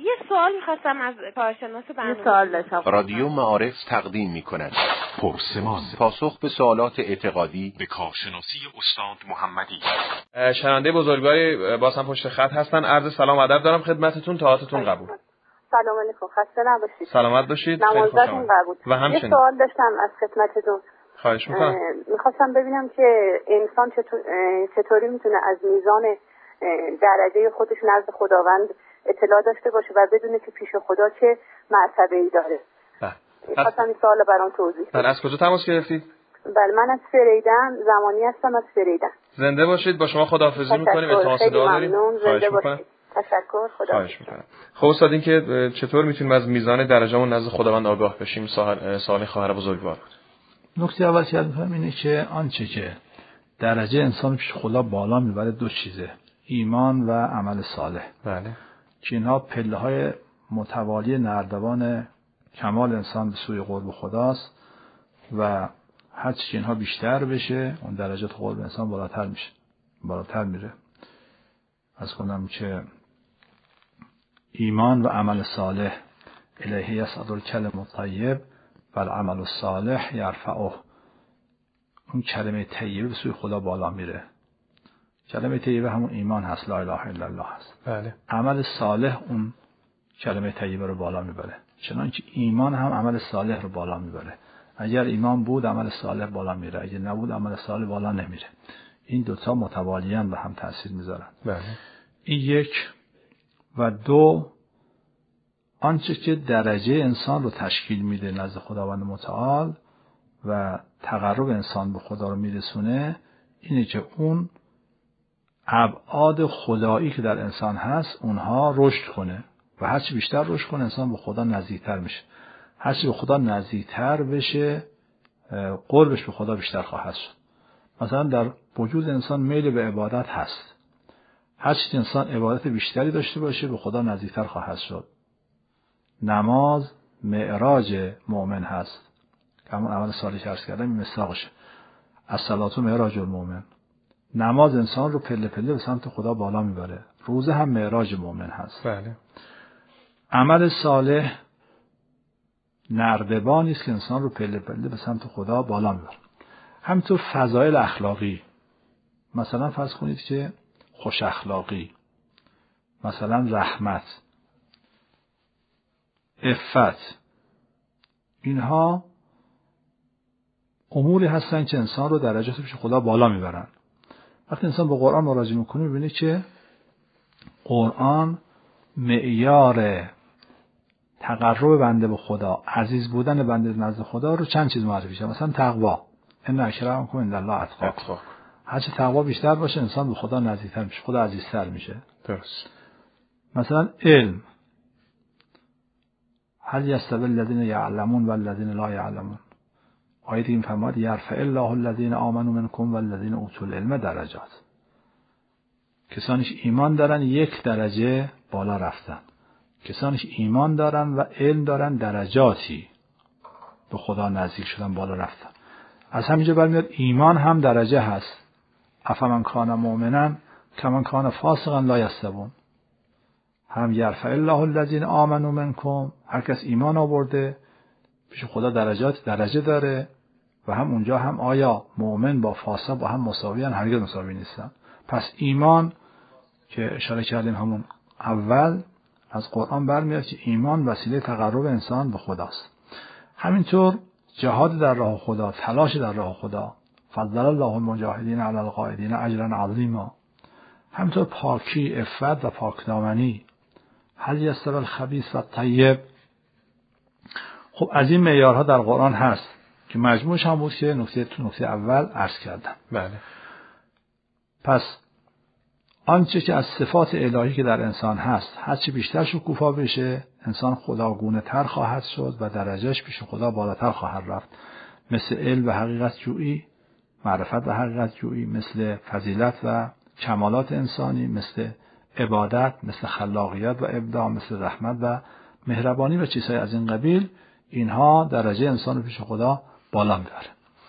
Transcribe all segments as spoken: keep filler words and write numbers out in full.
یه سوال می‌خواستم از کارشناس برنامه. یه سوال داشتم. رادیو معارف تقدیم می‌کند پرسمان، پاسخ به سوالات اعتقادی به کارشناسی استاد محمدی. شنونده بزرگواری باز هم پشت خط هستن. عرض سلام و ادب دارم خدمتتون، طاعتتون قبول. سلام علیکم، خسته نباشید. سلامت باشید. خیلی نمازتون قبول. و همچنین یه سوال داشتم از خدمتتون. خواهش می‌کنم. می‌خواستم ببینم که انسان چطور چطوری میتونه از میزان درجه خودش نزد خداوند اطلاع داشته باشه و بدونه که پیش خدا چه مرتبه‌ای داره. بله. می‌خواستم این سوالو برام توضیح بدید. بله، از کجا تماس گرفتید؟ بله، من از فریدن، زمانی هستم از فریدن. زنده باشید. با شما خداحافظی می‌کنیم. التماس دعا داریم. خواهش می‌کنم. تشکر. خدا. خواهش می‌کنم. خب استاد، این که چطور میتونیم از میزان درجه‌مون نزد خداوند آگاه بشیم؟ سوال سوال خواهر بزرگوار بود. نکته اول که می‌فهمم اینه که آنچه که درجه انسان پیش خدا بالا میبره دو چیزه: ایمان و عمل صالح. بله. که اینها پله‌های متوالی نردبان کمال انسان به سوی قرب خداست و هر چی اینها بیشتر بشه اون درجات قرب انسان بالاتر میشه، بالاتر میره. از کنم که ایمان و عمل صالح الیه یصعد الکلم الطیب و العمل الصالح یرفعه. اون کلمه طیبه به سوی خدا بالا میره. کلمه طیبه همون ایمان هست، لا اله الا الله هست. بله. عمل صالح اون کلمه طیبه رو بالا میبره، چنانچه ایمان هم عمل صالح رو بالا میبره. اگر ایمان بود عمل صالح بالا میره، اگر نبود عمل صالح بالا نمیره. این دوتا متوالیان به هم تأثیر میذارن. بله. این یک. و دو، آنچه که درجه انسان رو تشکیل میده نزد خداوند متعال و تقرب انسان به خدا رو میرسونه اینه که اون ابعاد خدایی که در انسان هست اونها رشد کنه و هرچی بیشتر رشد کنه انسان به خدا نزدیکتر میشه. هرچی به خدا نزدیکتر بشه قربش به خدا بیشتر خواهد شد. مثلا در وجود انسان میل به عبادت هست. هرچی انسان عبادت بیشتری داشته باشه به خدا نزدیکتر خواهد شد. نماز معراج مؤمن هست. همون عمل صالح که عرض کردم این مصداقشه. الصلاة معراج المؤمن. نماز انسان رو پله پله به سمت خدا بالا میبره. روزه هم معراج مؤمن هست. بله. عمل صالح نردبانی است که انسان رو پله پله به سمت خدا بالا میبره. همینطور فضایل اخلاقی، مثلا فرض کنید که خوش اخلاقی، مثلا رحمت، عفت، اینها اموری هستن که انسان رو درجات پیش خدا بالا میبرن. وقتی انسان به قرآن مراجعه میکنه میبینه که قرآن معیار تقرب بنده به خدا، عزیز بودن بنده نزد خدا رو چند چیز معرفی کرده. مثلا تقوا، ان اکرمکم عند الله اتقاکم. هر چه تقوا بیشتر باشه انسان به خدا نزدیکتر میشه، خدا عزیزتر میشه. درست. مثلا علم، هل یستوی الذین یعلمون والذین لا یعلمون. آیه این فرماد یرفع الله الذین آمنوا منکم والذین اوتوا العلم درجات. کسانیش ایمان دارن یک درجه بالا رفتن، کسانیش ایمان دارن و علم دارن درجاتی به خدا نزدیک شدن، بالا رفتن. از همینجا برمیاد ایمان هم درجه هست. افمن کان مؤمنا کمن کان فاسقا لا یستوون. هم یرفع الله الذین آمنوا منکم، هر کس ایمان آورده پیش خدا درجات درجه داره و هم اونجا هم آیا مؤمن با فاسق با هم مساویان؟ هرگز مساوی نیستن. پس ایمان که اشاره کردیم همون اول از قرآن برمیاد که ایمان وسیله تقرب انسان به خداست. همینطور جهاد در راه خدا، تلاش در راه خدا، فضل الله المجاهدین علی القاعدین اجرا عظیما. همینطور پاکی، عفت و پاکدامنی، هل یستوی الخبیث و الطیب. خب از این معیارها در قرآن هست که مجموعش هم بود که نکته تو نکته اول عرض کردم. بله. پس آنچه که از صفات الهی که در انسان هست هرچی بیشتر شکوفا بشه انسان خداگونه تر خواهد شد و درجهش پیش خدا بالاتر خواهد رفت. مثل علم و حقیقت جویی، معرفت و حقیقت جویی، مثل فضیلت و کمالات انسانی، مثل عبادت، مثل خلاقیت و ابداع، مثل رحمت و مهربانی و چیزهای از این قبیل. اینها درجه انسان رو پیش خدا بالا میبره.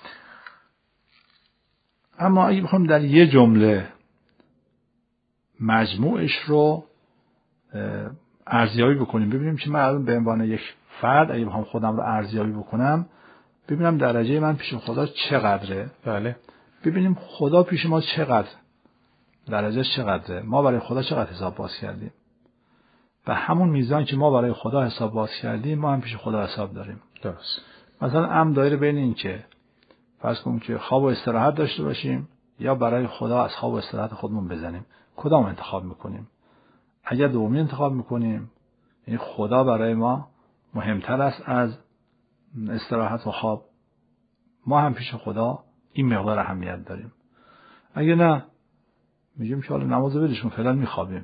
اما اگه بخوام در یه جمله مجموعش رو ارزیابی بکنیم، ببینیم که من الان به عنوان یک فرد اگه بخوام خودم رو ارزیابی بکنم، ببینم درجه من پیش خدا چقدره. بله. ببینیم خدا پیش ما چقدر، درجه چقدره، ما برای خدا چقدر حساب باز کردیم. و همون میزان که ما برای خدا حساب باز کردیم ما هم پیش خدا حساب داریم. درست. مثلا ام دایره بین این که فرض کنیم که خواب و استراحت داشته باشیم یا برای خدا از خواب و استراحت خودمون بزنیم، کدام انتخاب میکنیم؟ اگر دومی انتخاب میکنیم، یعنی خدا برای ما مهمتر است از استراحت و خواب، ما هم پیش خدا این مقدار اهمیت داریم. اگه نه میگیم که حالا نماز بدیشون فعلا میخوابیم.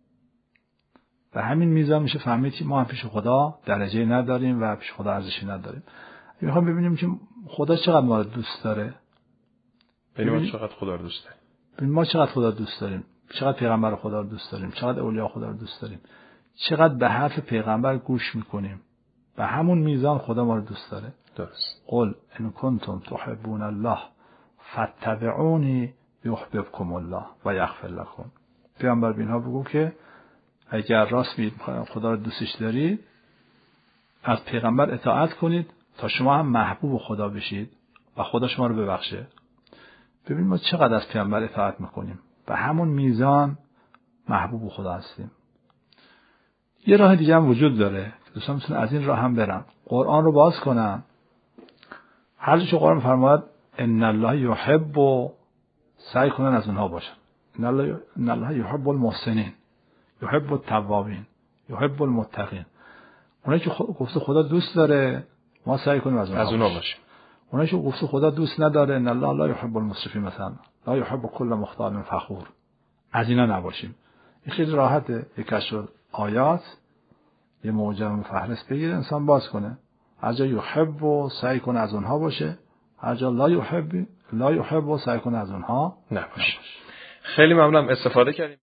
و همین میزان میشه فهمید که ما هم پیش خدا درجه نداریم و پیش خدا ارزشی نداریم. میخوام ببینیم که خدا چقدر ما رو دوست داره. ببینیم ما چقدر خدا رو دوست داریم. ببینیم ما چقدر خدا رو دوست داریم. چقدر پیغمبر خدا رو دوست داریم. چقدر اولیاء خدا رو دوست داریم. چقدر به حرف پیغمبر گوش میکنیم. به همون میزان خدا ما رو دوست داره. درست. قل ان کنتم تحبون الله فاتبعونی یحببکم الله و یغفر لكم. پیغمبر به اینها بگو که اگر راست میگید خدا رو دوستش دارید، از پیغمبر اطاعت کنید تا شما هم محبوب خدا بشید و خدا شما رو ببخشه. ببین ما چقدر از پیغمبر اطاعت میکنیم، به همون میزان محبوب خدا هستیم. یه راه دیگه هم وجود داره، دوستان میتونن از این راه هم برن، قرآن رو باز کنن. هر جا که قرآن فرماید ان الله یحب، و سعی کنن از اونها باشن. ان الله ان الله یحب المحسنین، یحب التوابین، یحب المتقین. اونایی که گفته خدا دوست داره ما سعی کنیم از اونها باشیم. اونایی که گفته خدا دوست نداره، ان الله لا یحب المسرفین، مثلا لا یحب کل مختال فخور، از اینا نباشیم. این خیلی راحته، یکیش آیات یه معجم فهرست بگیره انسان باز کنه، هر جا یحب و سعی کنه از اونها باشه، هر جا لا یحب لا یحب و سعی کنه از اونها نباشه. خیلی ممنونم، استفاده کردیم.